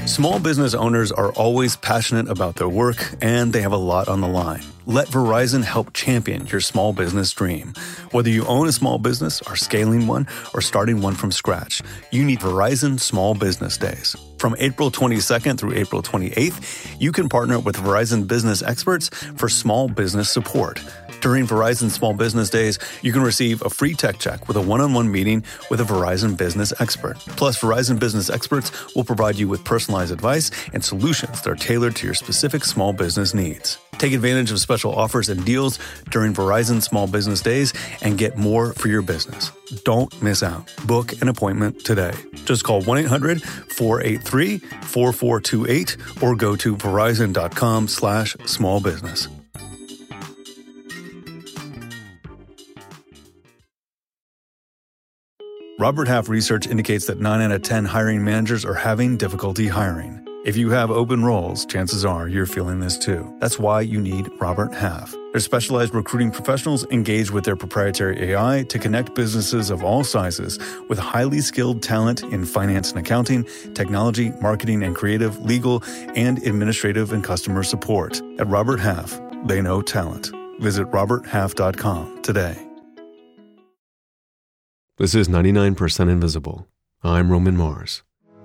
Small business owners are always passionate about their work, and they have a lot on the line. Let Verizon help champion your small business dream. Whether you own a small business, are scaling one, or starting one from scratch, you need Verizon Small Business Days. From April 22nd through April 28th, you can partner with Verizon business experts for small business support. During Verizon Small Business Days, you can receive a free tech check with a one-on-one meeting with a Verizon business expert. Plus, Verizon business experts will provide you with personalized advice and solutions that are tailored to your specific small business needs. Take advantage of special offers and deals during Verizon Small Business Days and get more for your business. Don't miss out. Book an appointment today. Just call 1-800-483-4428 or go to verizon.com/smallbusiness. Robert Half research indicates that 9 out of 10 hiring managers are having difficulty hiring. If you have open roles, chances are you're feeling this too. That's why you need Robert Half. Their specialized recruiting professionals engage with their proprietary AI to connect businesses of all sizes with highly skilled talent in finance and accounting, technology, marketing and creative, legal, and administrative and customer support. At Robert Half, they know talent. Visit roberthalf.com today. This is 99% Invisible. I'm Roman Mars.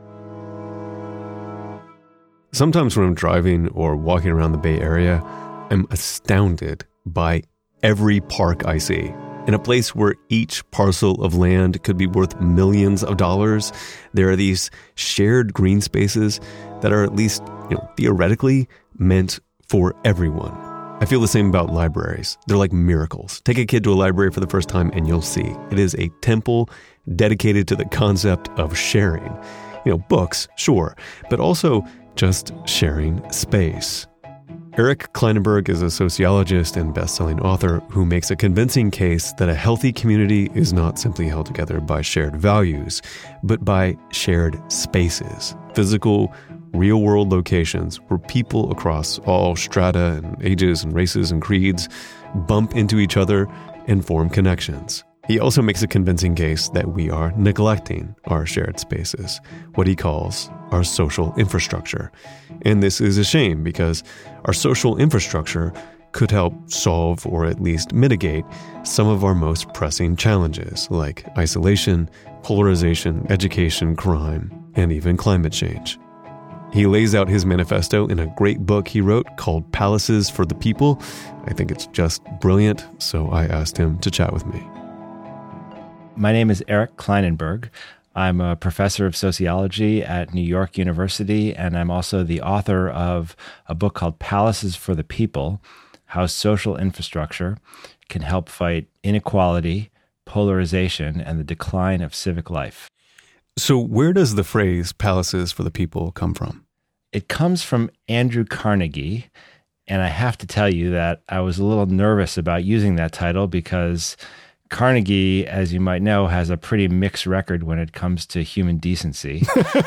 Sometimes when I'm driving or walking around the Bay Area, I'm astounded by every park I see. In a place where each parcel of land could be worth millions of dollars, there are these shared green spaces that are at least, theoretically meant for everyone. I feel the same about libraries. They're like miracles. Take a kid to a library for the first time and you'll see. It is a temple dedicated to the concept of sharing. Books, sure, but also just sharing space. Eric Klinenberg is a sociologist and best-selling author who makes a convincing case that a healthy community is not simply held together by shared values, but by shared spaces, physical, real-world locations where people across all strata and ages and races and creeds bump into each other and form connections. He also makes a convincing case that we are neglecting our shared spaces, what he calls our social infrastructure. And this is a shame because our social infrastructure could help solve or at least mitigate some of our most pressing challenges like isolation, polarization, education, crime, and even climate change. He lays out his manifesto in a great book he wrote called Palaces for the People. I think it's just brilliant, so I asked him to chat with me. My name is Eric Klinenberg. I'm a professor of sociology at New York University, and I'm also the author of a book called Palaces for the People: How Social Infrastructure Can Help Fight Inequality, Polarization, and the Decline of Civic Life. So where does the phrase Palaces for the People come from? It comes from Andrew Carnegie, and I have to tell you that I was a little nervous about using that title because Carnegie, as you might know, has a pretty mixed record when it comes to human decency.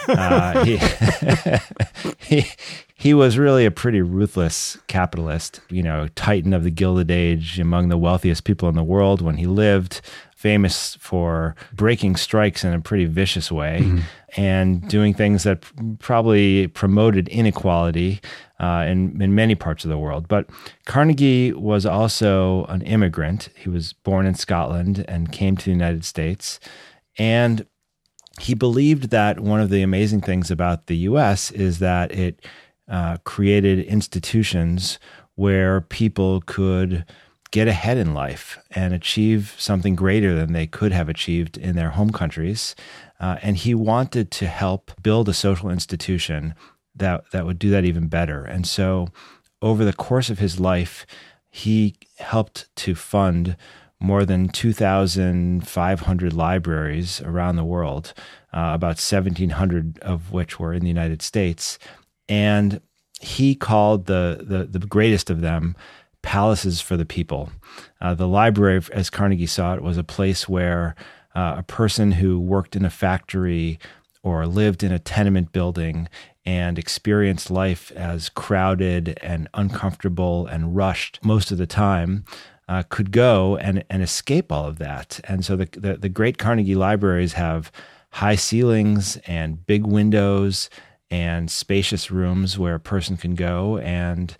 He was really a pretty ruthless capitalist, titan of the Gilded Age, among the wealthiest people in the world when he lived, famous for breaking strikes in a pretty vicious way and doing things that probably promoted inequality in many parts of the world. But Carnegie was also an immigrant. He was born in Scotland and came to the United States. And he believed that one of the amazing things about the U.S. is that it created institutions where people could get ahead in life and achieve something greater than they could have achieved in their home countries. And he wanted to help build a social institution that would do that even better. And so over the course of his life, he helped to fund more than 2,500 libraries around the world, about 1,700 of which were in the United States. And he called the greatest of them Palaces for the People. The library, as Carnegie saw it, was a place where a person who worked in a factory or lived in a tenement building and experienced life as crowded and uncomfortable and rushed most of the time could go and escape all of that. And so the great Carnegie libraries have high ceilings and big windows and spacious rooms where a person can go and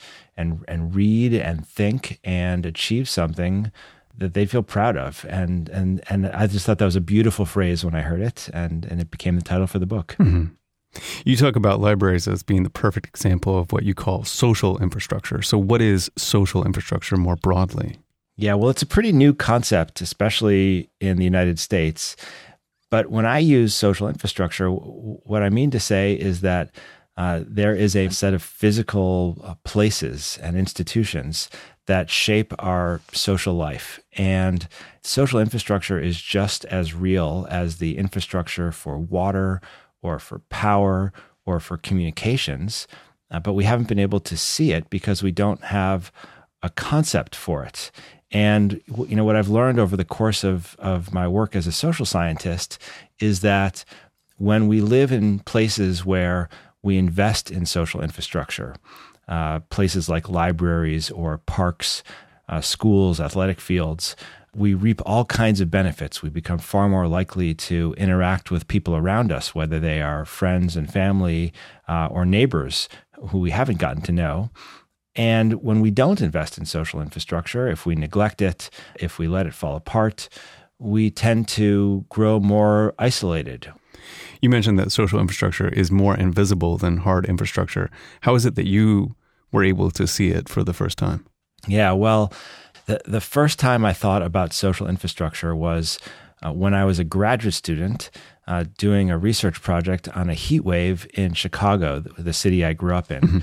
read and think and achieve something that they feel proud of. And I just thought that was a beautiful phrase when I heard it, and it became the title for the book. Mm-hmm. You talk about libraries as being the perfect example of what you call social infrastructure. So what is social infrastructure more broadly? Yeah, well, it's a pretty new concept, especially in the United States. But when I use social infrastructure, what I mean to say is that there is a set of physical places and institutions that shape our social life. And social infrastructure is just as real as the infrastructure for water or for power or for communications. But we haven't been able to see it because we don't have a concept for it. And what I've learned over the course of my work as a social scientist is that when we live in places where we invest in social infrastructure, places like libraries or parks, schools, athletic fields, we reap all kinds of benefits. We become far more likely to interact with people around us, whether they are friends and family or neighbors who we haven't gotten to know. And when we don't invest in social infrastructure, if we neglect it, if we let it fall apart, we tend to grow more isolated. You mentioned that social infrastructure is more invisible than hard infrastructure. How is it that you were able to see it for the first time? Yeah, well, the first time I thought about social infrastructure was when I was a graduate student doing a research project on a heat wave in Chicago, the city I grew up in. Mm-hmm.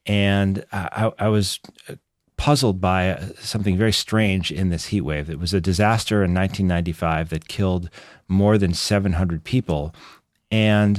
And I was puzzled by something very strange in this heat wave. It was a disaster in 1995 that killed more than 700 people. And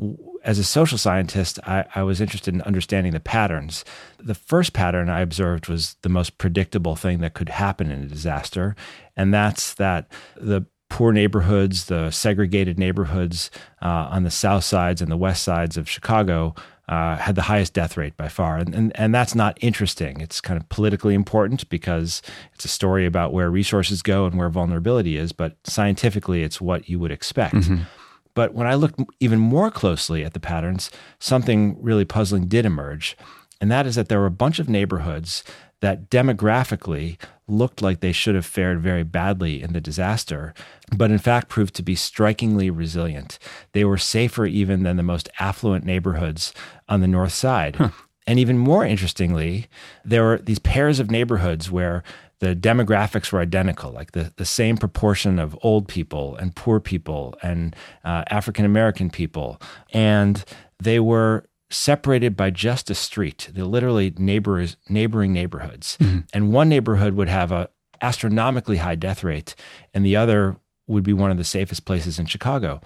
as a social scientist, I was interested in understanding the patterns. The first pattern I observed was the most predictable thing that could happen in a disaster, and that's that the poor neighborhoods, the segregated neighborhoods on the south sides and the west sides of Chicago had the highest death rate by far. And that's not interesting. It's kind of politically important because it's a story about where resources go and where vulnerability is, but scientifically it's what you would expect. Mm-hmm. But when I looked even more closely at the patterns, something really puzzling did emerge. And that is that there were a bunch of neighborhoods that demographically looked like they should have fared very badly in the disaster, but in fact proved to be strikingly resilient. They were safer even than the most affluent neighborhoods on the north side. Huh. And even more interestingly, there were these pairs of neighborhoods where the demographics were identical, like the same proportion of old people and poor people and African-American people. And they were separated by just a street. They're literally neighboring neighborhoods. Mm-hmm. And one neighborhood would have an astronomically high death rate, and the other would be one of the safest places in Chicago.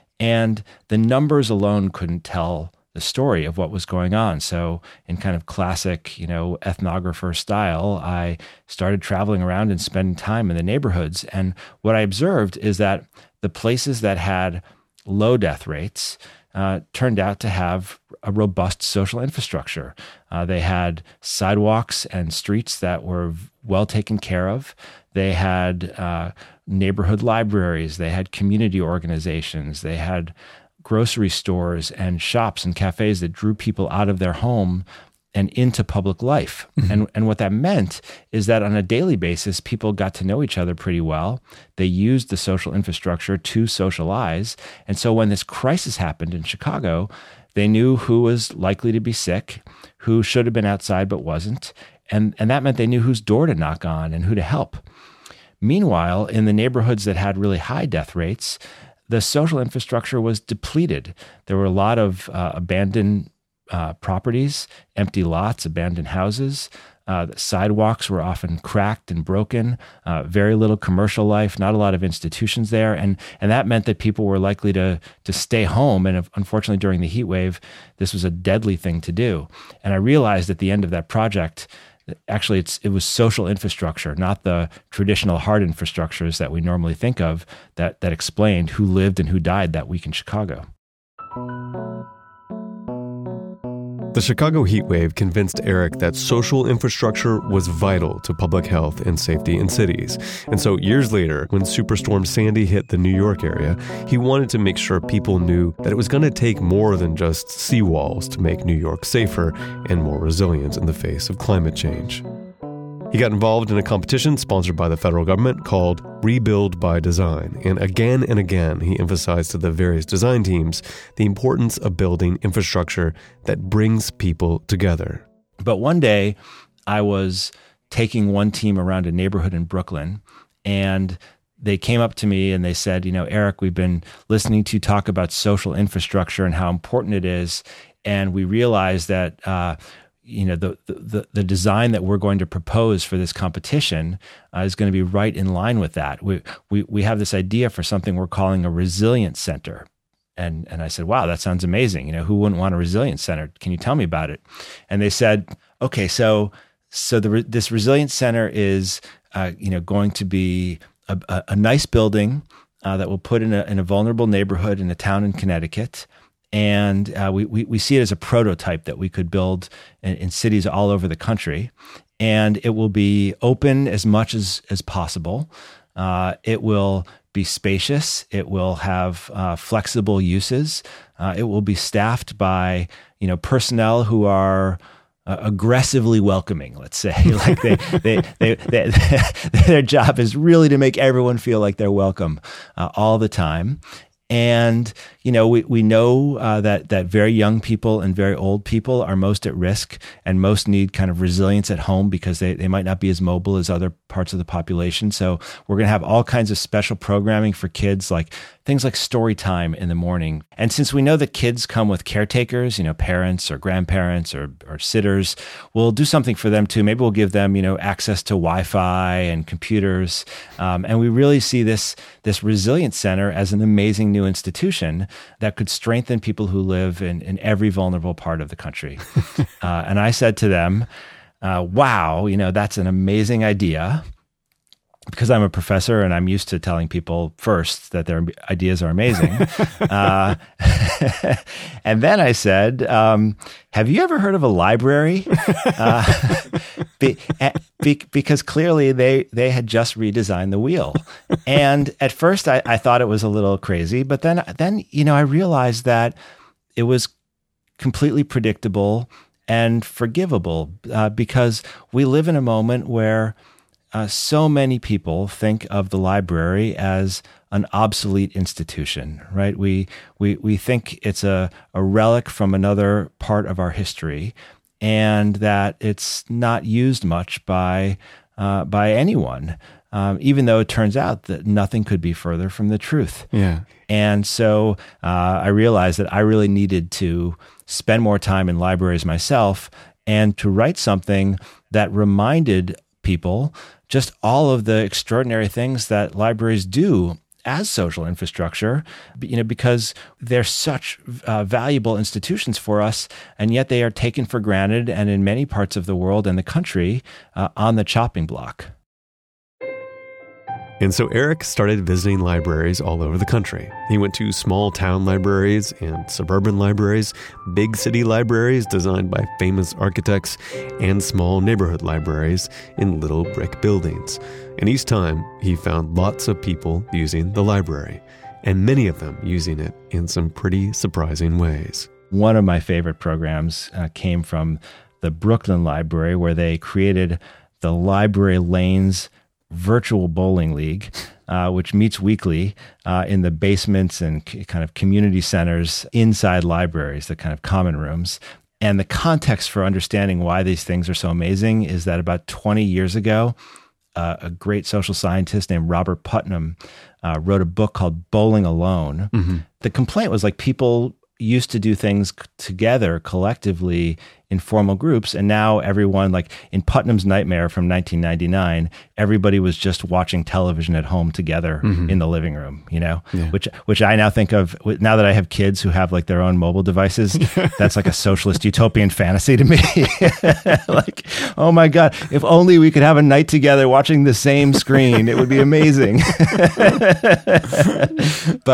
And the numbers alone couldn't tell the story of what was going on. So in kind of classic, ethnographer style, I started traveling around and spending time in the neighborhoods. And what I observed is that the places that had low death rates turned out to have a robust social infrastructure. They had sidewalks and streets that were well taken care of. They had neighborhood libraries. They had community organizations. They had grocery stores and shops and cafes that drew people out of their home and into public life. Mm-hmm. And what that meant is that on a daily basis, people got to know each other pretty well. They used the social infrastructure to socialize. And so when this crisis happened in Chicago, they knew who was likely to be sick, who should have been outside but wasn't. And that meant they knew whose door to knock on and who to help. Meanwhile, in the neighborhoods that had really high death rates, the social infrastructure was depleted. There were a lot of abandoned properties, empty lots, abandoned houses. The sidewalks were often cracked and broken, very little commercial life, not a lot of institutions there. And that meant that people were likely to stay home. And unfortunately, during the heat wave, this was a deadly thing to do. And I realized at the end of that project, actually, it was social infrastructure, not the traditional hard infrastructures that we normally think of that explained who lived and who died that week in Chicago. The Chicago heat wave convinced Eric that social infrastructure was vital to public health and safety in cities. And so years later, when Superstorm Sandy hit the New York area, he wanted to make sure people knew that it was going to take more than just seawalls to make New York safer and more resilient in the face of climate change. He got involved in a competition sponsored by the federal government called Rebuild by Design. And again, he emphasized to the various design teams the importance of building infrastructure that brings people together. But one day, I was taking one team around a neighborhood in Brooklyn, and they came up to me and they said, Eric, we've been listening to you talk about social infrastructure and how important it is. And we realized that the design that we're going to propose for this competition is going to be right in line with that. We have this idea for something we're calling a resilience center. And I said, wow, that sounds amazing. Who wouldn't want a resilience center? Can you tell me about it? And they said, okay, so this resilience center is going to be a nice building that we'll put in a vulnerable neighborhood in a town in Connecticut. And we see it as a prototype that we could build in cities all over the country. And it will be open as much as possible. It will be spacious. It will have flexible uses. It will be staffed by personnel who are aggressively welcoming, let's say. Like they their job is really to make everyone feel like they're welcome all the time. And, we know that very young people and very old people are most at risk and most need kind of resilience at home because they might not be as mobile as other parts of the population. So we're going to have all kinds of special programming for kids, like things like story time in the morning. And since we know that kids come with caretakers, parents or grandparents or sitters, we'll do something for them too. Maybe we'll give them, access to Wi-Fi and computers. And we really see this resilience center as an amazing new institution that could strengthen people who live in every vulnerable part of the country. And I said to them, wow, that's an amazing idea. Because I'm a professor and I'm used to telling people first that their ideas are amazing. And then I said, have you ever heard of a library? Because clearly they had just redesigned the wheel. And at first I thought it was a little crazy, but then I realized that it was completely predictable and forgivable because we live in a moment where so many people think of the library as an obsolete institution, right? We think it's a relic from another part of our history, and that it's not used much by anyone, even though it turns out that nothing could be further from the truth. Yeah. And so I realized that I really needed to spend more time in libraries myself and to write something that reminded people just all of the extraordinary things that libraries do as social infrastructure, because they're such valuable institutions for us, and yet they are taken for granted, and in many parts of the world and the country, on the chopping block. And so Eric started visiting libraries all over the country. He went to small town libraries and suburban libraries, big city libraries designed by famous architects, and small neighborhood libraries in little brick buildings. And each time, he found lots of people using the library, and many of them using it in some pretty surprising ways. One of my favorite programs came from the Brooklyn Library, where they created the Library Lanes Virtual Bowling League, which meets weekly in the basements and kind of community centers inside libraries, the kind of common rooms. And the context for understanding why these things are so amazing is that about 20 years ago, a great social scientist named Robert Putnam wrote a book called Bowling Alone. Mm-hmm. The complaint was like people used to do things together collectively in formal groups, and now everyone, like in Putnam's Nightmare from 1999, everybody was just watching television at home together in the living room, which I now think of, now that I have kids who have like their own mobile devices, that's like a socialist utopian fantasy to me. Like, oh my God, if only we could have a night together watching the same screen, it would be amazing. But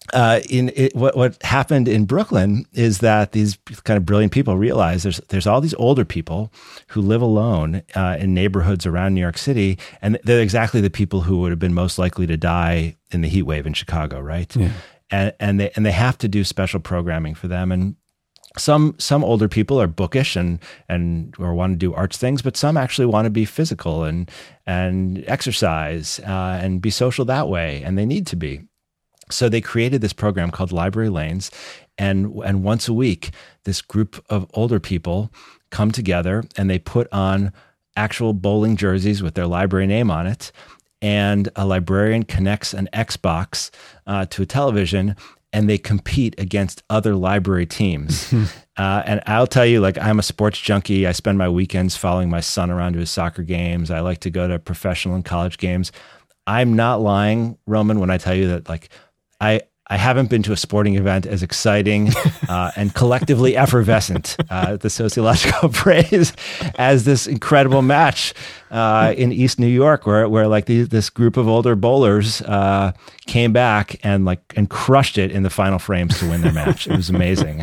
What happened in Brooklyn is that these kind of brilliant people realized there's all these older people who live alone in neighborhoods around New York City, and they're exactly the people who would have been most likely to die in the heat wave in Chicago, right? Yeah. And they have to do special programming for them. And some older people are bookish and or want to do arts things, but some actually want to be physical and exercise and be social that way, and they need to be. So they created this program called Library Lanes, and once a week, this group of older people come together and they put on actual bowling jerseys with their library name on it, and a librarian connects an Xbox to a television, and they compete against other library teams. And I'll tell you, like, I'm a sports junkie. I spend my weekends following my son around to his soccer games. I like to go to professional and college games. I'm not lying, Roman, when I tell you that, like, I haven't been to a sporting event as exciting and collectively effervescent, the sociological phrase, as this incredible match in East New York, where like this group of older bowlers came back and crushed it in the final frames to win their match. It was amazing.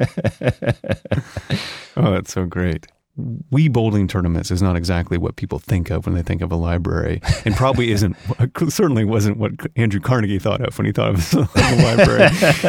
Oh, that's so great. Wii bowling tournaments is not exactly what people think of when they think of a library, and probably certainly wasn't what Andrew Carnegie thought of when he thought of a library.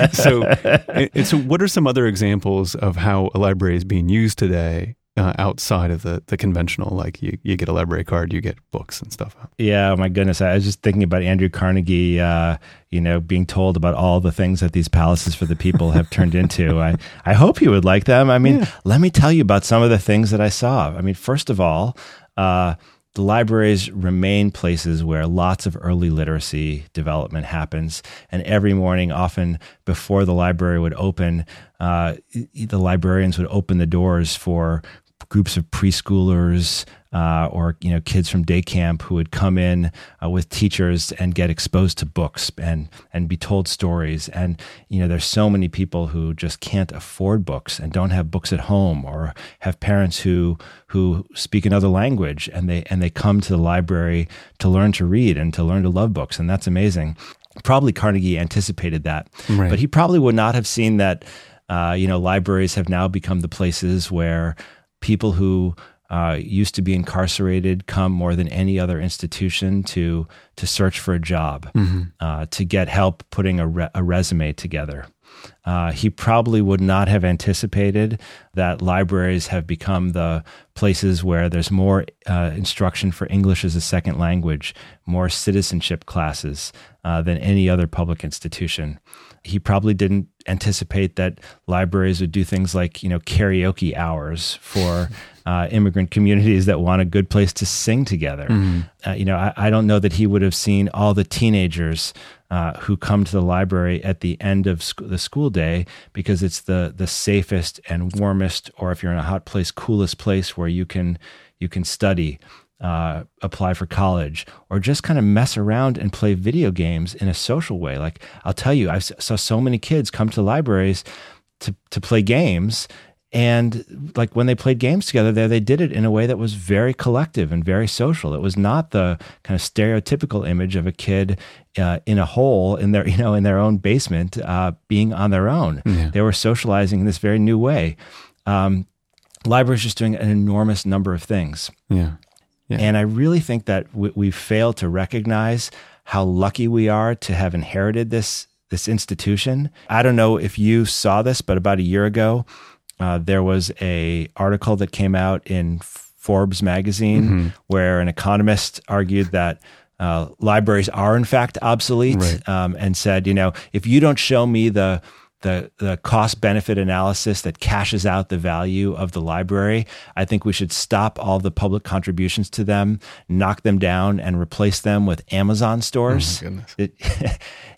So what are some other examples of how a library is being used today outside of the conventional, like you get a library card, you get books and stuff? Yeah, oh my goodness. I was just thinking about Andrew Carnegie, being told about all the things that these palaces for the people have turned into. I hope you would like them. I mean, Let me tell you about some of the things that I saw. I mean, first of all, the libraries remain places where lots of early literacy development happens. And every morning, often before the library would open, the librarians would open the doors for groups of preschoolers or kids from day camp who would come in with teachers and get exposed to books and be told stories. And there's so many people who just can't afford books and don't have books at home, or have parents who speak another language, and they come to the library to learn to read and to learn to love books, and that's amazing. Probably Carnegie anticipated that, right. But he probably would not have seen that. Libraries have now become the places where people who used to be incarcerated come more than any other institution to search for a job, to get help putting a resume together. He probably would not have anticipated that libraries have become the places where there's more instruction for English as a second language, more citizenship classes than any other public institution. He probably didn't anticipate that libraries would do things like, karaoke hours for immigrant communities that want a good place to sing together. I don't know that he would have seen all the teenagers who come to the library at the end of the school day, because it's the safest and warmest, or if you're in a hot place, coolest place where you can study, apply for college, or just kind of mess around and play video games in a social way. Like, I'll tell you, I saw so many kids come to libraries to play games. And like when they played games together there, they did it in a way that was very collective and very social. It was not the kind of stereotypical image of a kid in a hole in their, in their own basement, being on their own. Yeah. They were socializing in this very new way. Libraries just doing an enormous number of things. Yeah. Yeah. And I really think that we fail to recognize how lucky we are to have inherited this institution. I don't know if you saw this, but about a year ago, there was an article that came out in Forbes magazine where an economist argued that libraries are in fact obsolete, right. And said, if you don't show me the cost-benefit analysis that cashes out the value of the library, I think we should stop all the public contributions to them, knock them down, and replace them with Amazon stores. Oh my goodness.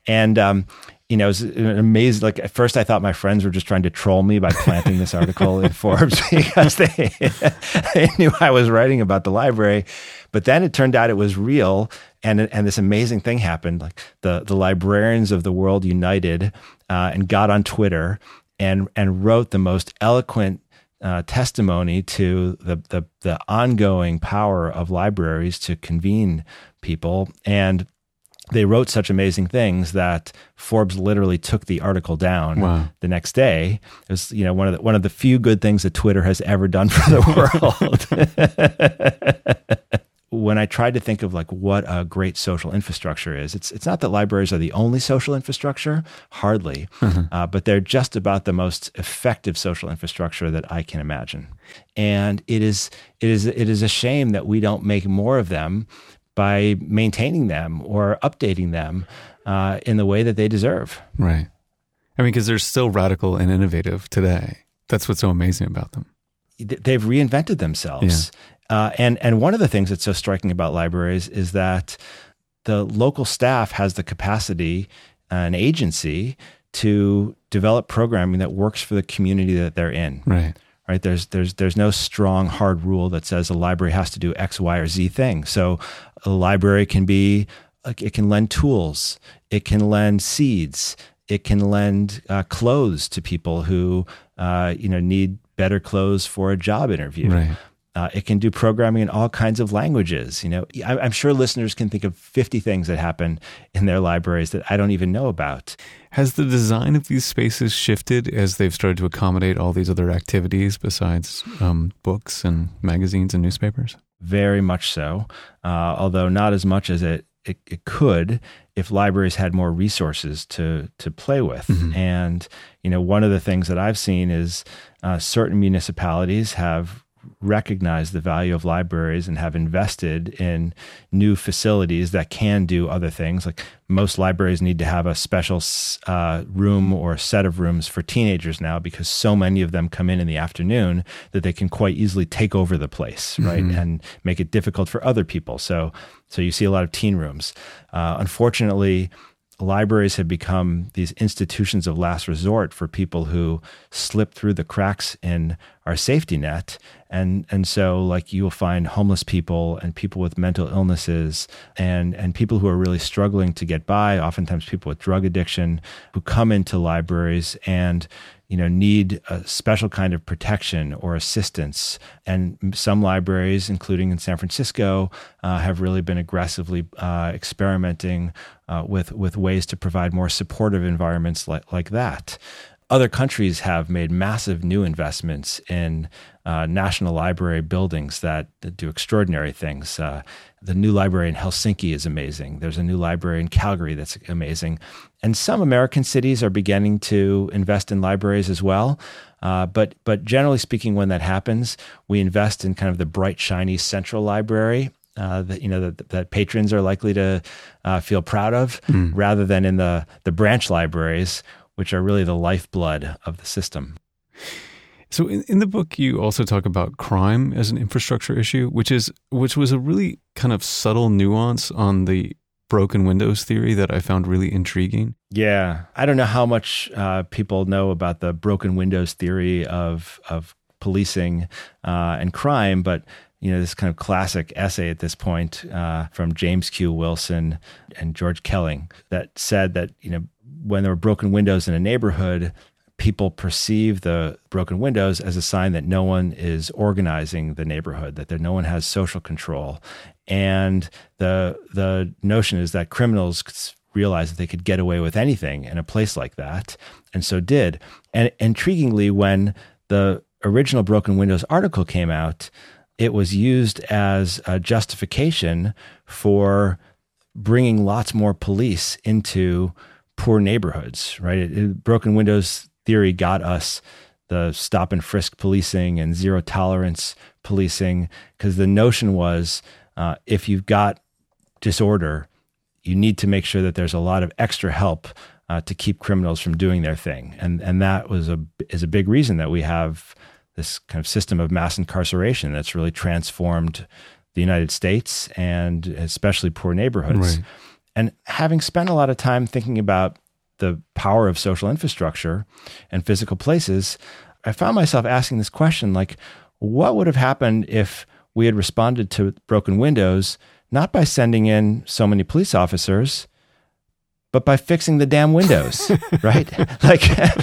It was amazing. Like, at first I thought my friends were just trying to troll me by planting this article in Forbes because they knew I was writing about the library. But then it turned out it was real. And this amazing thing happened. Like the librarians of the world united and got on Twitter and wrote the most eloquent testimony to the ongoing power of libraries to convene people. And they wrote such amazing things that Forbes literally took the article down the next day. It was, one of the few good things that Twitter has ever done for the world. When I tried to think of like what a great social infrastructure is, it's not that libraries are the only social infrastructure, hardly, but they're just about the most effective social infrastructure that I can imagine. And it is a shame that we don't make more of them by maintaining them or updating them in the way that they deserve. Right. I mean, because they're still radical and innovative today. That's what's so amazing about them. They've reinvented themselves. Yeah. And one of the things that's so striking about libraries is that the local staff has the capacity and agency to develop programming that works for the community that they're in. Right. Right. There's no strong, hard rule that says a library has to do X, Y, or Z thing. So a library can be, it can lend tools, it can lend seeds, it can lend clothes to people who need better clothes for a job interview. Right. It can do programming in all kinds of languages. I'm sure listeners can think of 50 things that happen in their libraries that I don't even know about. Has the design of these spaces shifted as they've started to accommodate all these other activities besides books and magazines and newspapers? Very much so, although not as much as it could if libraries had more resources to play with. Mm-hmm. And, one of the things that I've seen is certain municipalities have recognize the value of libraries and have invested in new facilities that can do other things. Like most libraries need to have a special room or set of rooms for teenagers now because so many of them come in the afternoon that they can quite easily take over the place, right? Mm-hmm. And make it difficult for other people. So you see a lot of teen rooms. Unfortunately, libraries have become these institutions of last resort for people who slip through the cracks in our safety net. And so like you will find homeless people and people with mental illnesses and people who are really struggling to get by, oftentimes people with drug addiction who come into libraries and need a special kind of protection or assistance. And some libraries, including in San Francisco, have really been aggressively experimenting with ways to provide more supportive environments like that. Other countries have made massive new investments in national library buildings that do extraordinary things. The new library in Helsinki is amazing. There's a new library in Calgary that's amazing. And some American cities are beginning to invest in libraries as well. But generally speaking, when that happens, we invest in kind of the bright, shiny central library that patrons are likely to feel proud of, rather than in the branch libraries, which are really the lifeblood of the system. So in the book, you also talk about crime as an infrastructure issue, which was a really kind of subtle nuance on the broken windows theory that I found really intriguing. Yeah. I don't know how much people know about the broken windows theory of policing and crime, but this kind of classic essay at this point from James Q. Wilson and George Kelling that said that, when there were broken windows in a neighborhood, people perceive the broken windows as a sign that no one is organizing the neighborhood, that no one has social control. And the notion is that criminals realized that they could get away with anything in a place like that, and so did. And intriguingly, when the original Broken Windows article came out, it was used as a justification for bringing lots more police into poor neighborhoods, right? Broken Windows theory got us the stop and frisk policing and zero tolerance policing, because the notion was if you've got disorder, you need to make sure that there's a lot of extra help to keep criminals from doing their thing. And that is a big reason that we have this kind of system of mass incarceration that's really transformed the United States and especially poor neighborhoods. Right. And having spent a lot of time thinking about the power of social infrastructure and physical places, I found myself asking this question, like, what would have happened if we had responded to broken windows, not by sending in so many police officers, but by fixing the damn windows, right? Like,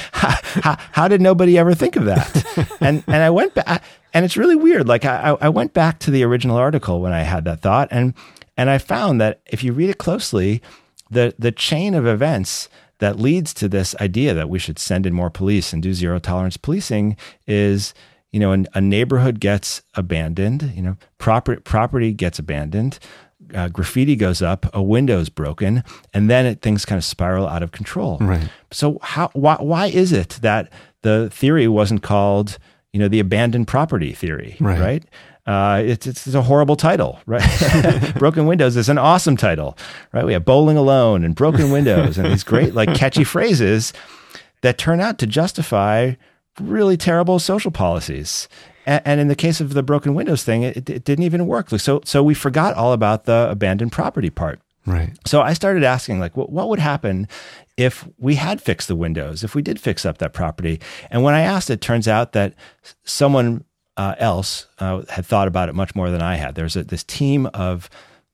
how did nobody ever think of that? And I went back, and it's really weird. Like, I went back to the original article when I had that thought, and I found that if you read it closely, the chain of events that leads to this idea that we should send in more police and do zero tolerance policing is, a neighborhood gets abandoned, property gets abandoned, graffiti goes up, a window's broken, and then things kind of spiral out of control. Right. So why is it that the theory wasn't called, the abandoned property theory, right? It's a horrible title, right? Broken Windows is an awesome title, right? We have Bowling Alone and Broken Windows and these great catchy phrases that turn out to justify really terrible social policies. And in the case of the broken windows thing, it didn't even work. So we forgot all about the abandoned property part. Right. So I started asking, what would happen if we had fixed the windows, if we did fix up that property? And when I asked, it turns out that someone else had thought about it much more than I had. There's this team of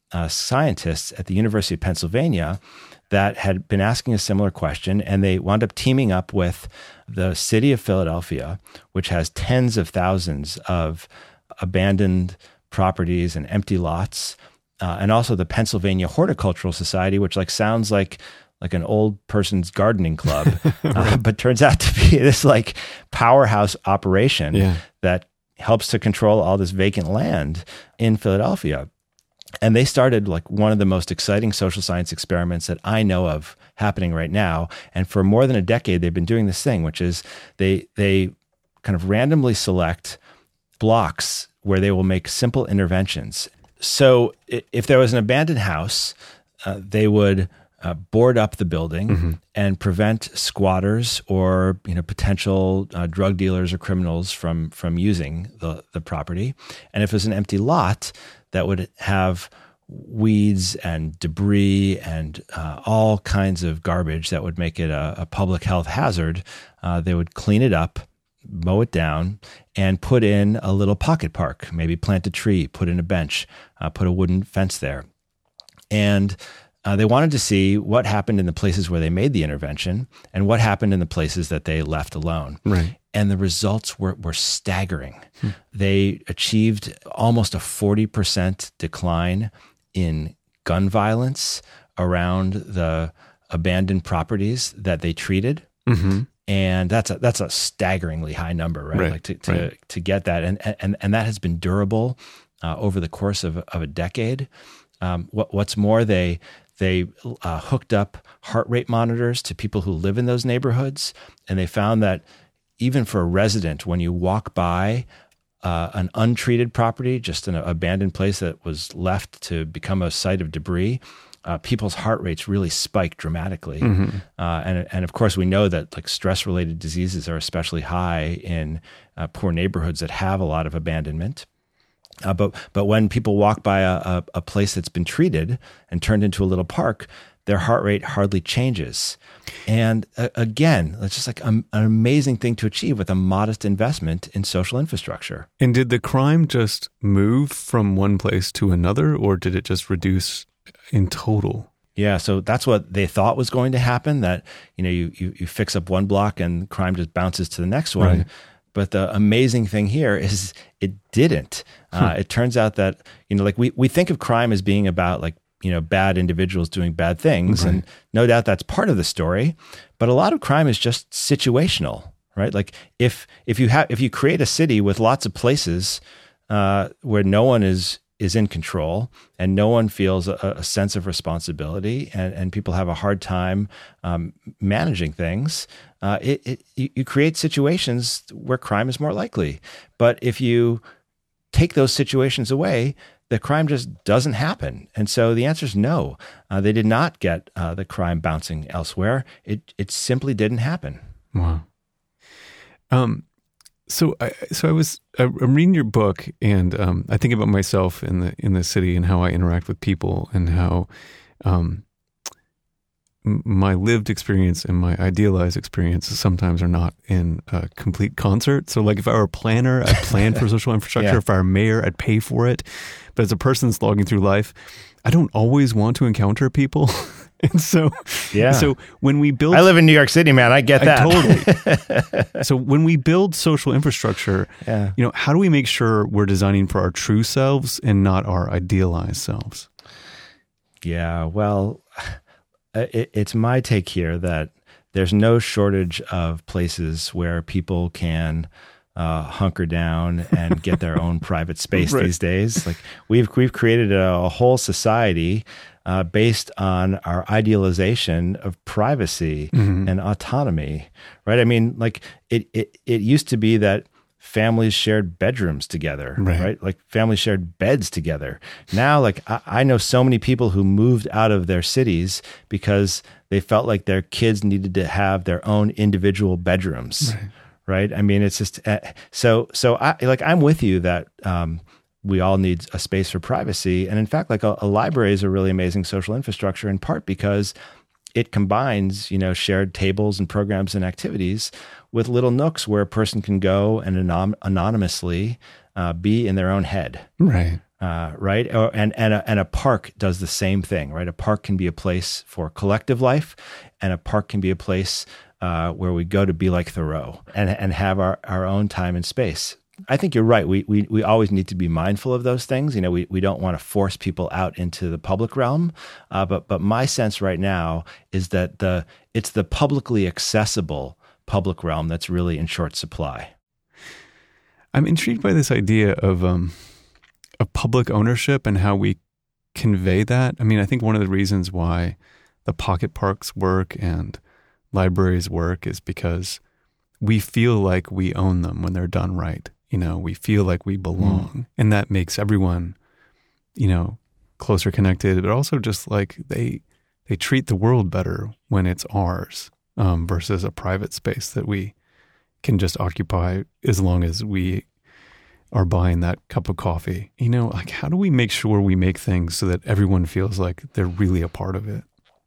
scientists at the University of Pennsylvania that had been asking a similar question, and they wound up teaming up with the city of Philadelphia, which has tens of thousands of abandoned properties and empty lots, and also the Pennsylvania Horticultural Society, which sounds like an old person's gardening club, but turns out to be this powerhouse operation that helps to control all this vacant land in Philadelphia. And they started one of the most exciting social science experiments that I know of happening right now. And for more than a decade, they've been doing this thing, which is they kind of randomly select blocks where they will make simple interventions. So if there was an abandoned house, they would board up the building and prevent squatters or potential drug dealers or criminals from using the property. And if it was an empty lot, that would have weeds and debris and all kinds of garbage that would make it a public health hazard. They would clean it up, mow it down, and put in a little pocket park, maybe plant a tree, put in a bench, put a wooden fence there. And they wanted to see what happened in the places where they made the intervention and what happened in the places that they left alone. Right. And the results were staggering. They achieved almost a 40% decline in gun violence around the abandoned properties that they treated. And that's a staggeringly high number, right? To get that. And that has been durable over the course of a decade. What's more, they hooked up heart rate monitors to people who live in those neighborhoods, and they found that even for a resident, when you walk by an untreated property, just an abandoned place that was left to become a site of debris, people's heart rates really spike dramatically. And of course, we know that stress-related diseases are especially high in poor neighborhoods that have a lot of abandonment. But when people walk by a place that's been treated and turned into a little park, their heart rate hardly changes. And again, it's just an amazing thing to achieve with a modest investment in social infrastructure. And did the crime just move from one place to another, or did it just reduce in total? Yeah, so that's what they thought was going to happen, that you fix up one block and crime just bounces to the next one. Right. But the amazing thing here is it didn't. It turns out that, we think of crime as being about bad individuals doing bad things. Right. And no doubt that's part of the story. But a lot of crime is just situational, right? If you create a city with lots of places where no one is in control and no one feels a sense of responsibility, and people have a hard time managing things, you create situations where crime is more likely. But if you take those situations away, the crime just doesn't happen. And so the answer is no. They did not get the crime bouncing elsewhere. It simply didn't happen. Wow. So I'm reading your book, and I think about myself in the city and how I interact with people, and how my lived experience and my idealized experience sometimes are not in a complete concert. So if I were a planner, I'd plan for social infrastructure. Yeah. If I were a mayor, I'd pay for it. But as a person slogging through life, I don't always want to encounter people. And so when we build... I live in New York City, man. I get that. Totally. So when we build social infrastructure, how do we make sure we're designing for our true selves and not our idealized selves? Yeah, well, it's my take here that there's no shortage of places where people can hunker down and get their own private space Right. these days. Like we've created a whole society based on our idealization of privacy and autonomy, right? I mean, like it used to be that families shared bedrooms together, right? Like families shared beds together. Now, like I know so many people who moved out of their cities because they felt like their kids needed to have their own individual bedrooms. Right. I mean, it's just so I'm with you that we all need a space for privacy. And in fact, like a library is a really amazing social infrastructure in part because it combines, shared tables and programs and activities with little nooks where a person can go and anonymously be in their own head. Right. Right. And a park does the same thing, right? A park can be a place for collective life, and a park can be a place where we go to be like Thoreau and have our own time and space. I think you're right. We always need to be mindful of those things. We don't want to force people out into the public realm. But my sense right now is that it's the publicly accessible public realm that's really in short supply. I'm intrigued by this idea of public ownership and how we convey that. I mean, I think one of the reasons why the pocket parks work and libraries work is because we feel like we own them when they're done right. We feel like we belong. And that makes everyone, closer connected, but also just like they treat the world better when it's ours versus a private space that we can just occupy as long as we are buying that cup of coffee. Like how do we make sure we make things so that everyone feels like they're really a part of it?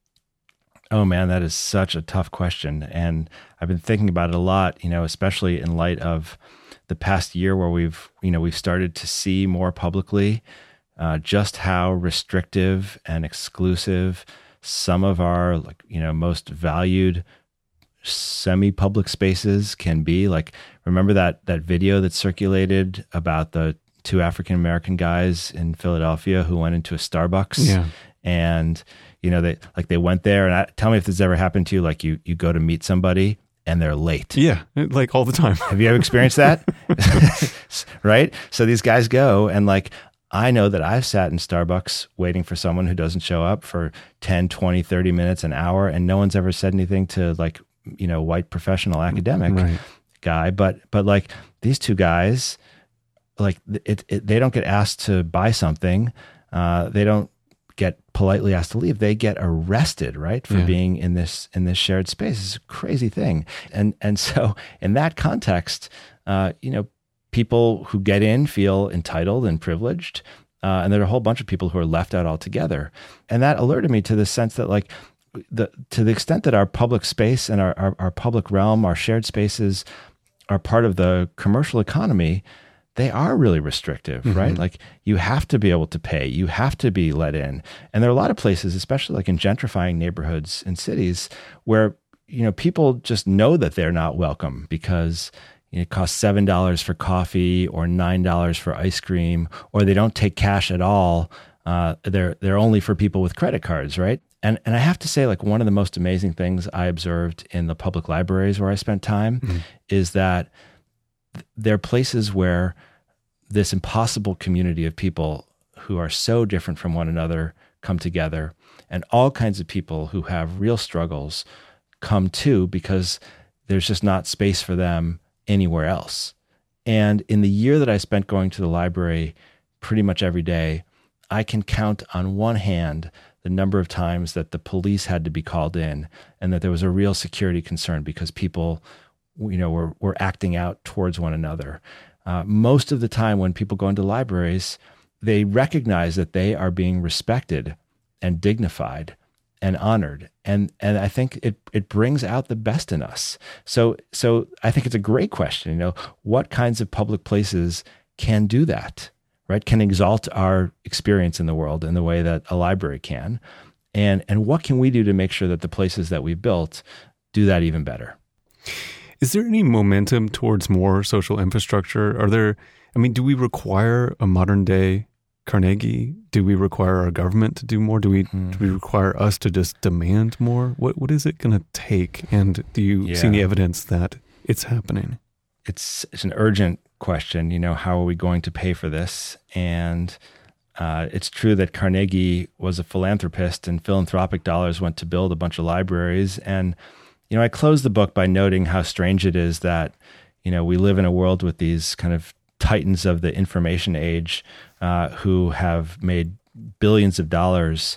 Oh man, that is such a tough question. And I've been thinking about it a lot, especially in light of the past year where we've started to see more publicly just how restrictive and exclusive some of our most valued semi-public spaces can be. Like, remember that video that circulated about the two African-American guys in Philadelphia who went into a Starbucks? Yeah. And, they went there, and tell me if this ever happened to you, like you go to meet somebody and they're late. Yeah, like all the time. Have you ever experienced that? Right? So these guys go, and I know that I've sat in Starbucks waiting for someone who doesn't show up for 10, 20, 30 minutes, an hour, and no one's ever said anything to white professional academic guy. But these two guys, they don't get asked to buy something. They don't get politely asked to leave. They get arrested, right, for being in this shared space. It's a crazy thing. And so in that context, people who get in feel entitled and privileged. And there are a whole bunch of people who are left out altogether. And that alerted me to the sense that to the extent that our public space and our public realm, our shared spaces are part of the commercial economy, they are really restrictive, right? Like you have to be able to pay, you have to be let in. And there are a lot of places, especially in gentrifying neighborhoods in cities, where, people just know that they're not welcome because it costs $7 for coffee or $9 for ice cream, or they don't take cash at all. They're only for people with credit cards, right? And I have to say, one of the most amazing things I observed in the public libraries where I spent time is that there are places where this impossible community of people who are so different from one another come together, and all kinds of people who have real struggles come too, because there's just not space for them anywhere else. And in the year that I spent going to the library pretty much every day, I can count on one hand the number of times that the police had to be called in and that there was a real security concern because people were acting out towards one another. Most of the time when people go into libraries, they recognize that they are being respected and dignified and honored. And I think it brings out the best in us. So I think it's a great question. What kinds of public places can do that, right? Can exalt our experience in the world in the way that a library can. And what can we do to make sure that the places that we've built do that even better? Is there any momentum towards more social infrastructure? Do we require a modern day Carnegie? Do we require our government to do more? Do we require us to just demand more? What is it going to take? And do you see any evidence that it's happening? It's an urgent question. How are we going to pay for this? And it's true that Carnegie was a philanthropist, and philanthropic dollars went to build a bunch of libraries. And I close the book by noting how strange it is that we live in a world with these kind of titans of the information age who have made billions of dollars,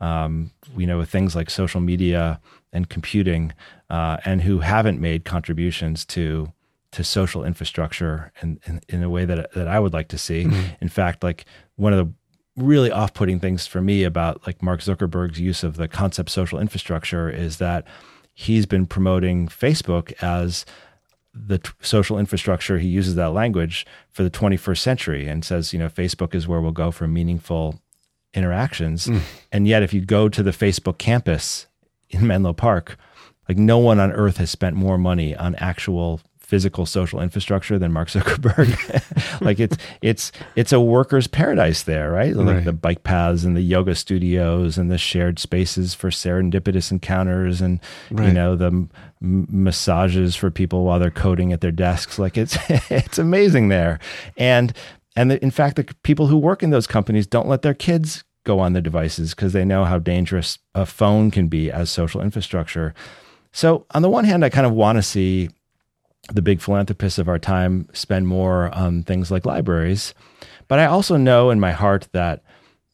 with things like social media and computing, and who haven't made contributions to social infrastructure in a way that I would like to see. Mm-hmm. In fact, like one of the really off-putting things for me about like Mark Zuckerberg's use of the concept social infrastructure is that he's been promoting Facebook as the social infrastructure. He uses that language for the 21st century and says, Facebook is where we'll go for meaningful interactions. And yet if you go to the Facebook campus in Menlo Park, like no one on earth has spent more money on actual physical social infrastructure than Mark Zuckerberg. Like it's a worker's paradise there, right? Like the bike paths and the yoga studios and the shared spaces for serendipitous encounters and the massages for people while they're coding at their desks. Like it's amazing there. And in fact, the people who work in those companies don't let their kids go on the devices because they know how dangerous a phone can be as social infrastructure. So on the one hand, I kind of want to see the big philanthropists of our time spend more on things like libraries. But I also know in my heart that,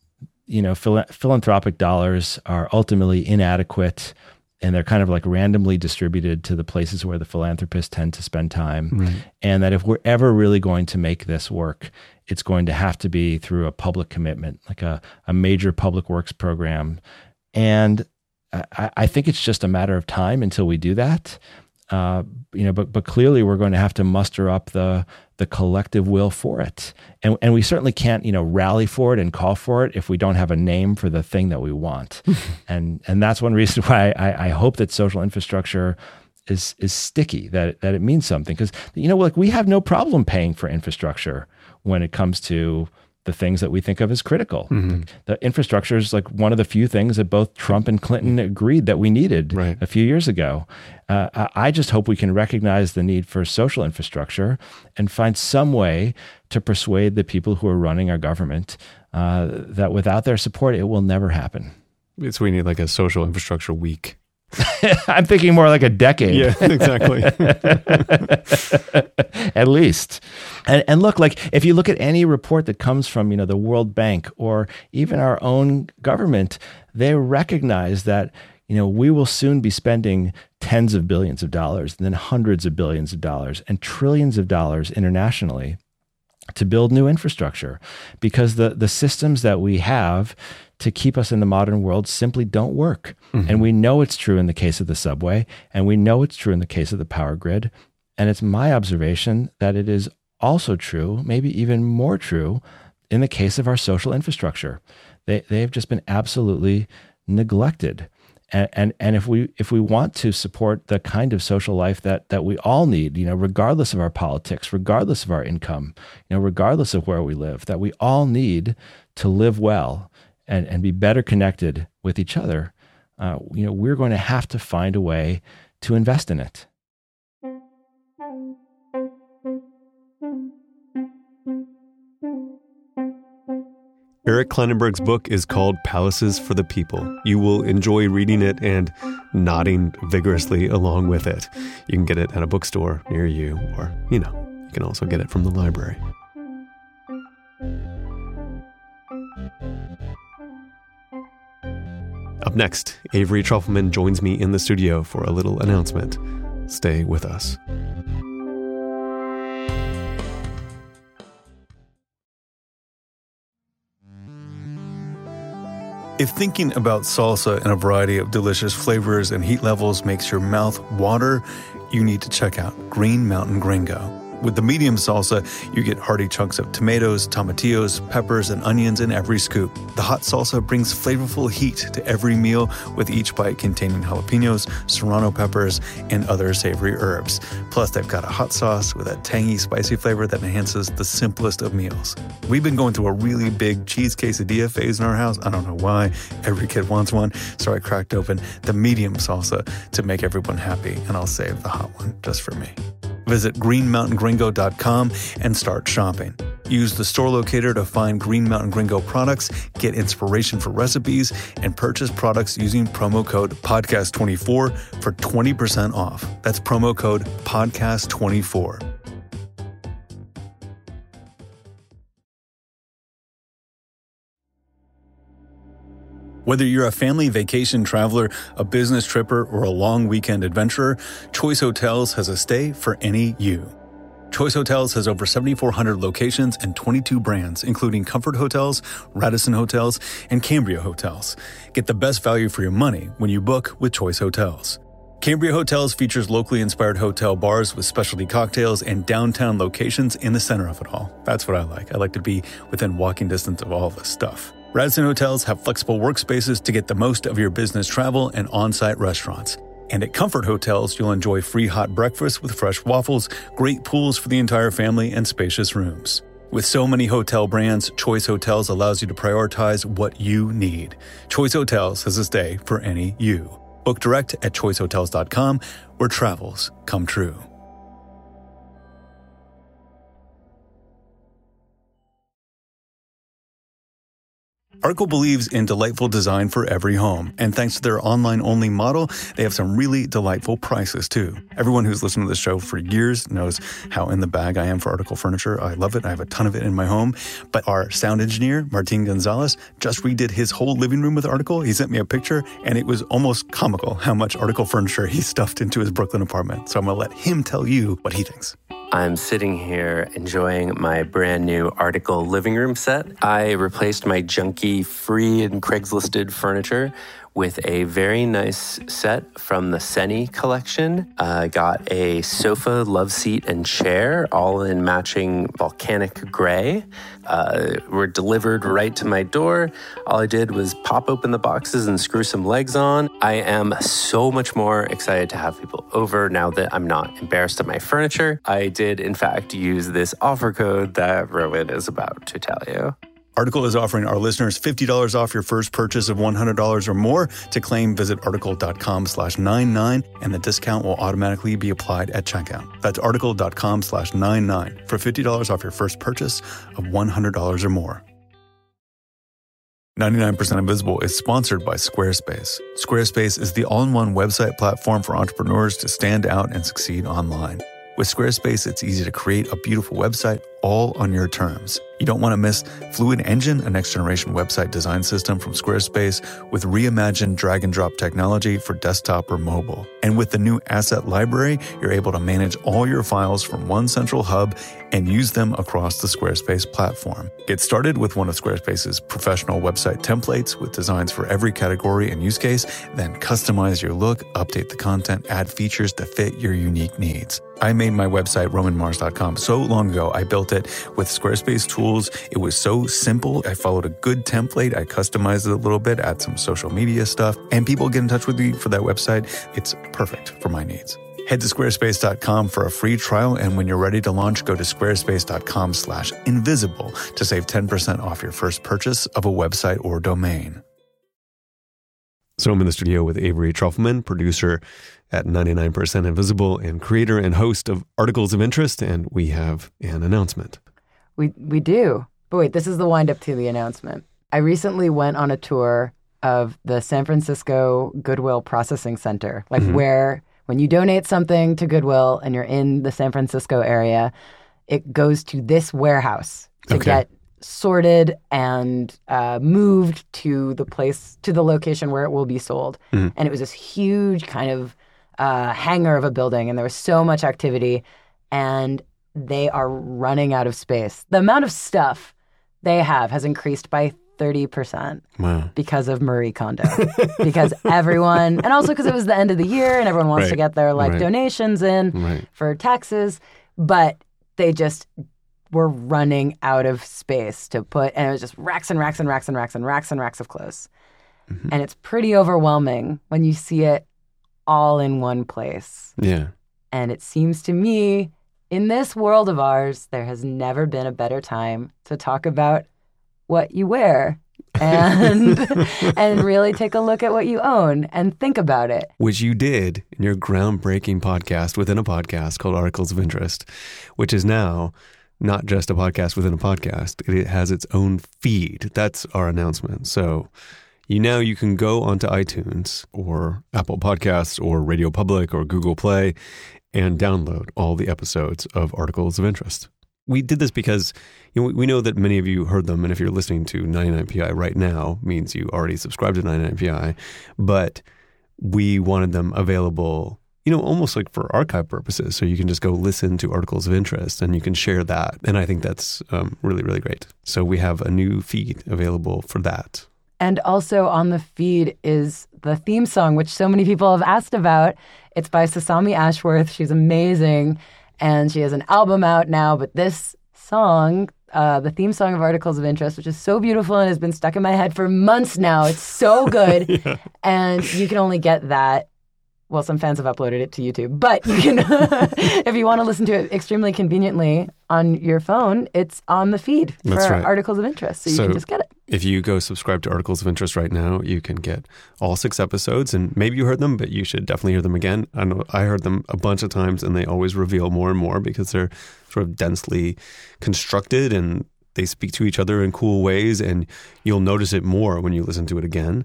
philanthropic dollars are ultimately inadequate, and they're kind of like randomly distributed to the places where the philanthropists tend to spend time. Right. And that if we're ever really going to make this work, it's going to have to be through a public commitment, like a major public works program. And I think it's just a matter of time until we do that. But clearly we're going to have to muster up the collective will for it. And we certainly can't, rally for it and call for it if we don't have a name for the thing that we want. and that's one reason why I hope that social infrastructure is sticky, that it means something. Because, we have no problem paying for infrastructure when it comes to the things that we think of as critical. Mm-hmm. The infrastructure is like one of the few things that both Trump and Clinton agreed that we needed a few years ago. I just hope we can recognize the need for social infrastructure and find some way to persuade the people who are running our government that without their support, it will never happen. So we need like a social infrastructure week. I'm thinking more like a decade. Yeah, exactly. At least. And look, like if you look at any report that comes from, the World Bank or even our own government, they recognize that, we will soon be spending tens of billions of dollars and then hundreds of billions of dollars and trillions of dollars internationally to build new infrastructure because the systems that we have to keep us in the modern world simply don't work. Mm-hmm. And we know it's true in the case of the subway, and we know it's true in the case of the power grid. And it's my observation that it is also true, maybe even more true, in the case of our social infrastructure. They've just been absolutely neglected. And if we want to support the kind of social life that we all need, regardless of our politics, regardless of our income, regardless of where we live, that we all need to live well and be better connected with each other, we're going to have to find a way to invest in it. Eric Klinenberg's book is called Palaces for the People. You will enjoy reading it and nodding vigorously along with it. You can get it at a bookstore near you, or, you can also get it from the library. Up next, Avery Trufelman joins me in the studio for a little announcement. Stay with us. If thinking about salsa and a variety of delicious flavors and heat levels makes your mouth water, you need to check out Green Mountain Gringo. With the medium salsa, you get hearty chunks of tomatoes, tomatillos, peppers, and onions in every scoop. The hot salsa brings flavorful heat to every meal, with each bite containing jalapenos, serrano peppers, and other savory herbs. Plus, they've got a hot sauce with a tangy, spicy flavor that enhances the simplest of meals. We've been going through a really big cheese quesadilla phase in our house. I don't know why. Every kid wants one. So I cracked open the medium salsa to make everyone happy, and I'll save the hot one just for me. Visit greenmountaingringo.com and start shopping. Use the store locator to find Green Mountain Gringo products, get inspiration for recipes, and purchase products using promo code podcast24 for 20% off. That's promo code podcast24. Whether you're a family vacation traveler, a business tripper, or a long weekend adventurer, Choice Hotels has a stay for any you. Choice Hotels has over 7,400 locations and 22 brands, including Comfort Hotels, Radisson Hotels, and Cambria Hotels. Get the best value for your money when you book with Choice Hotels. Cambria Hotels features locally inspired hotel bars with specialty cocktails and downtown locations in the center of it all. That's what I like. I like to be within walking distance of all this stuff. Radisson Hotels have flexible workspaces to get the most of your business travel and on-site restaurants. And at Comfort Hotels, you'll enjoy free hot breakfast with fresh waffles, great pools for the entire family, and spacious rooms. With so many hotel brands, Choice Hotels allows you to prioritize what you need. Choice Hotels has a stay for any you. Book direct at choicehotels.com, where travels come true. Article believes in delightful design for every home, and thanks to their online-only model, they have some really delightful prices, too. Everyone who's listened to the show for years knows how in the bag I am for Article furniture. I love it. I have a ton of it in my home. But our sound engineer, Martin Gonzalez, just redid his whole living room with Article. He sent me a picture, and it was almost comical how much Article furniture he stuffed into his Brooklyn apartment. So I'm going to let him tell you what he thinks. I'm sitting here enjoying my brand new Article living room set. I replaced my junky free and Craigslisted furniture with a very nice set from the Seni collection. Got a sofa, love seat, and chair, all in matching volcanic gray. Were delivered right to my door. All I did was pop open the boxes and screw some legs on. I am so much more excited to have people over now that I'm not embarrassed of my furniture. I did, in fact, use this offer code that Rowan is about to tell you. Article is offering our listeners $50 off your first purchase of $100 or more. To claim, visit article.com/99, and the discount will automatically be applied at checkout. That's article.com/99 for $50 off your first purchase of $100 or more. 99% Invisible is sponsored by Squarespace. Squarespace is the all-in-one website platform for entrepreneurs to stand out and succeed online. With Squarespace, it's easy to create a beautiful website all on your terms. You don't want to miss Fluid Engine, a next-generation website design system from Squarespace with reimagined drag-and-drop technology for desktop or mobile. And with the new Asset Library, you're able to manage all your files from one central hub and use them across the Squarespace platform. Get started with one of Squarespace's professional website templates with designs for every category and use case, then customize your look, update the content, add features to fit your unique needs. I made my website, romanmars.com, so long ago. I built it with Squarespace tools. It was so simple. I followed a good template. I customized it a little bit, add some social media stuff, and people get in touch with me for that website. It's perfect for my needs. Head to squarespace.com for a free trial, and when you're ready to launch, go to squarespace.com/invisible to save 10% off your first purchase of a website or domain. So I'm in the studio with Avery Trufelman, producer at 99% Invisible and creator and host of Articles of Interest, and we have an announcement. We do. But wait, this is the wind-up to the announcement. I recently went on a tour of the San Francisco Goodwill Processing Center, like where when you donate something to Goodwill and you're in the San Francisco area, it goes to this warehouse to get sorted and moved to the place, to the location where it will be sold. And it was this huge kind of hangar of a building, and there was so much activity, and they are running out of space. The amount of stuff they have has increased by 30% because of Marie Kondo. Because everyone, and also because it was the end of the year and everyone wants to get their donations in for taxes. But they just were running out of space to put, and it was just racks and racks and racks and racks and racks and racks of clothes. Mm-hmm. And it's pretty overwhelming when you see it all in one place. Yeah. And it seems to me, in this world of ours, there has never been a better time to talk about what you wear and and really take a look at what you own and think about it. Which you did in your groundbreaking podcast within a podcast called Articles of Interest, which is now not just a podcast within a podcast. It has its own feed. That's our announcement. So you can go onto iTunes or Apple Podcasts or Radio Public or Google Play and download all the episodes of Articles of Interest. We did this because we know that many of you heard them, and if you're listening to 99PI right now, means you already subscribed to 99PI, but we wanted them available, almost like for archive purposes, so you can just go listen to Articles of Interest and you can share that, and I think that's really, really great. So we have a new feed available for that. And also on the feed is the theme song, which so many people have asked about. It's by Sasami Ashworth. She's amazing. And she has an album out now. But this song, the theme song of Articles of Interest, which is so beautiful and has been stuck in my head for months now. It's so good. Yeah. And you can only get that. Well, some fans have uploaded it to YouTube. But you can, if you want to listen to it extremely conveniently on your phone, it's on the feed for right. Articles of Interest. So you can just get it. If you go subscribe to Articles of Interest right now, you can get all 6 episodes. And maybe you heard them, but you should definitely hear them again. I know I heard them a bunch of times, and they always reveal more and more because they're sort of densely constructed and they speak to each other in cool ways, and you'll notice it more when you listen to it again.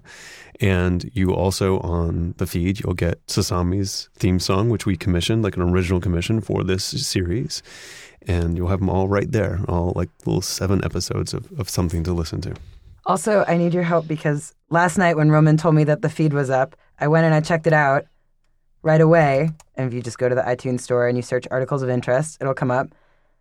And you also, on the feed, you'll get Sasami's theme song, which we commissioned, like an original commission for this series. And you'll have them all right there, all like little 7 episodes of something to listen to. Also, I need your help because last night when Roman told me that the feed was up, I went and I checked it out right away. And if you just go to the iTunes store and you search Articles of Interest, it'll come up.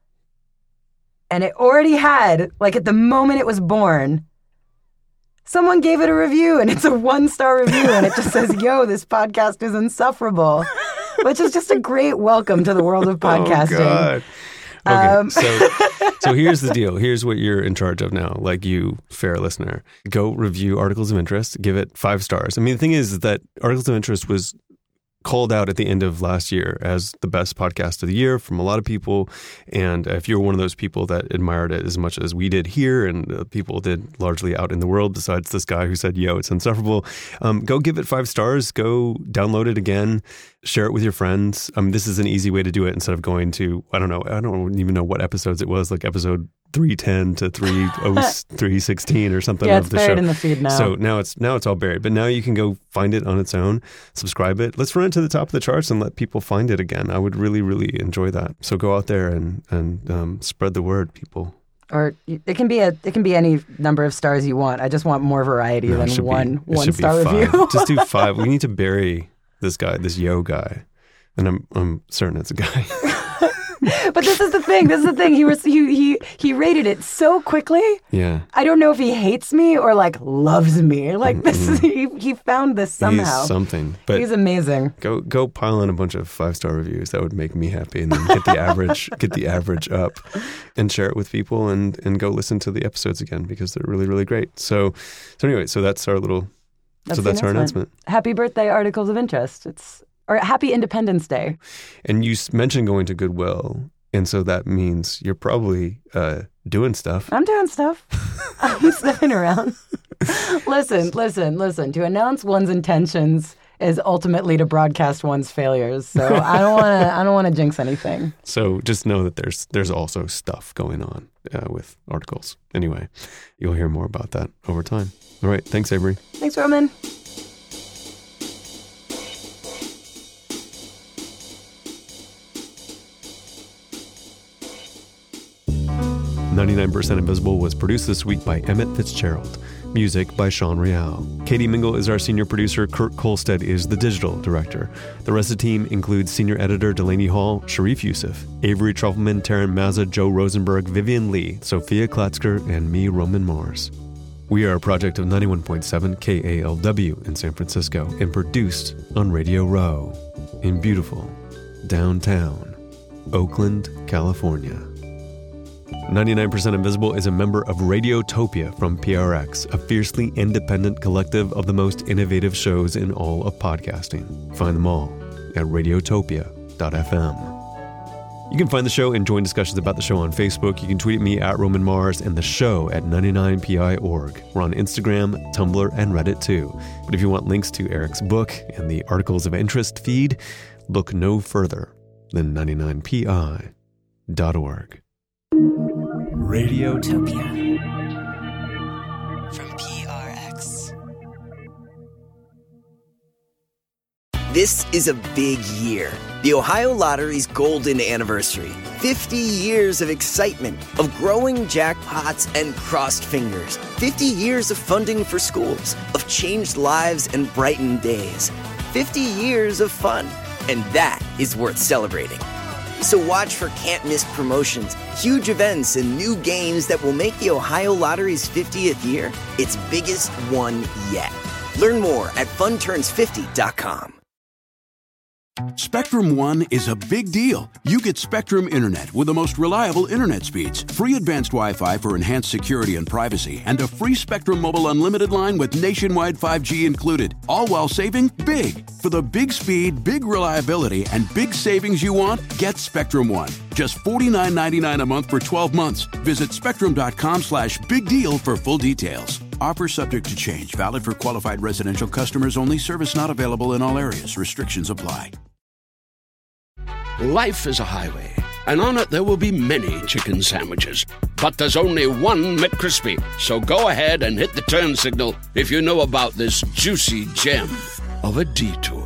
And it already had, like at the moment it was born, someone gave it a review, and it's a 1-star review, and it just says, yo, this podcast is insufferable, which is just a great welcome to the world of podcasting. Oh, God. Okay, so here's the deal. Here's what you're in charge of now, like you, fair listener. Go review Articles of Interest, give it 5 stars. I mean, the thing is that Articles of Interest was called out at the end of last year as the best podcast of the year from a lot of people. And if you're one of those people that admired it as much as we did here and people did largely out in the world, besides this guy who said, yo, it's insufferable, go give it 5 stars, go download it again, share it with your friends. This is an easy way to do it instead of going to, I don't even know what episodes it was, like episode 310 to 316 or something. Yeah, of it's the buried show. in the feed now. So now it's all buried. But now you can go find it on its own, subscribe it. Let's run it to the top of the charts and let people find it again. I would really, really enjoy that. So go out there and spread the word, people. Or it can be any number of stars you want. I just want more variety than one star review. Just do 5. We need to bury this guy, this yo guy, and I'm certain it's a guy. But this is the thing. He rated it so quickly. Yeah. I don't know if he hates me or like loves me. Like this, he found this somehow. He's something. But he's amazing. Go pile in a bunch of 5-star reviews. That would make me happy, and then get the average up, and share it with people, and go listen to the episodes again because they're really, really great. So anyway, that's our little. That's our announcement. Happy birthday, Articles of Interest. Or Happy Independence Day. And you mentioned going to Goodwill, and so that means you're probably doing stuff. I'm doing stuff. I'm sniffing around. Listen. To announce one's intentions is ultimately to broadcast one's failures. So I don't want to jinx anything. So just know that there's also stuff going on with Articles. Anyway, you'll hear more about that over time. All right. Thanks, Avery. Thanks, Roman. "99% Invisible" was produced this week by Emmett Fitzgerald. Music by Sean Real. Katie Mingle is our senior producer. Kurt Kolstad is the digital director. The rest of the team includes senior editor Delaney Hall, Sharif Youssef, Avery Trufelman, Taryn Mazza, Joe Rosenberg, Vivian Lee, Sophia Klatzker, and me, Roman Mars. We are a project of 91.7 KALW in San Francisco and produced on Radio Row in beautiful downtown Oakland, California. 99% Invisible is a member of Radiotopia from PRX, a fiercely independent collective of the most innovative shows in all of podcasting. Find them all at radiotopia.fm. You can find the show and join discussions about the show on Facebook. You can tweet at me at Roman Mars and the show at 99pi.org. We're on Instagram, Tumblr, and Reddit too. But if you want links to Eric's book and the Articles of Interest feed, look no further than 99pi.org. Radiotopia from PRX. This is a big year. The Ohio Lottery's golden anniversary. 50 years of excitement, of growing jackpots and crossed fingers. 50 years of funding for schools, of changed lives and brightened days. 50 years of fun, and that is worth celebrating. So watch for can't-miss promotions, huge events, and new games that will make the Ohio Lottery's 50th year its biggest one yet. Learn more at funturns50.com. Spectrum One is a big deal. You get Spectrum Internet with the most reliable internet speeds, free advanced Wi-Fi for enhanced security and privacy, and a free Spectrum Mobile Unlimited line with nationwide 5G included, all while saving big. For the big speed, big reliability, and big savings you want, get Spectrum One. Just $49.99 a month for 12 months. Visit spectrum.com/big deal for full details. Offer subject to change. Valid for qualified residential customers only. Service not available in all areas. Restrictions apply. Life is a highway, and on it there will be many chicken sandwiches. But there's only one McCrispy. So go ahead and hit the turn signal if you know about this juicy gem of a detour.